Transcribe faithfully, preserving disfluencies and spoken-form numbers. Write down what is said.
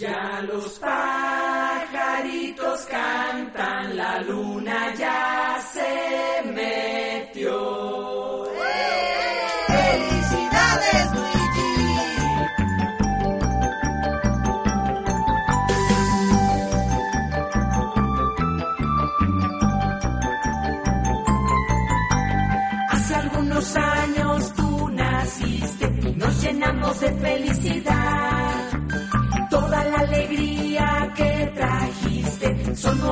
Ya los pajaritos cantan, la luna ya se metió. ¡Felicidades, Luigi! Hace algunos años tú naciste y nos llenamos de felicidad. Toda la alegría que trajiste son